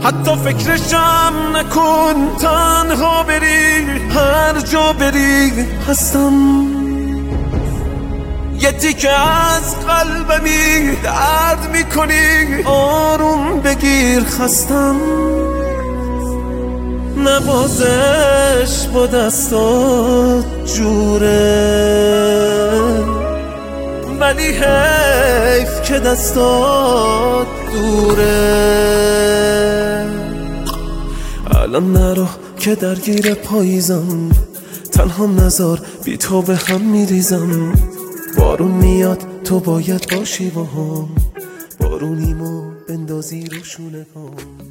حتی فکرشم نکن، تنها بری هر جا بری هستم. یه تیکه از قلبمی درد میکنی، آروم بگیر خستم. نوازش با دستات جوره، ولی حیف که دستات دوره. الان نرو که درگیر پاییزم، تنها نزار بی تو به هم میریزم. بارون میاد تو باید باشی با هم، بارونیمو بندازی رو شونه هم.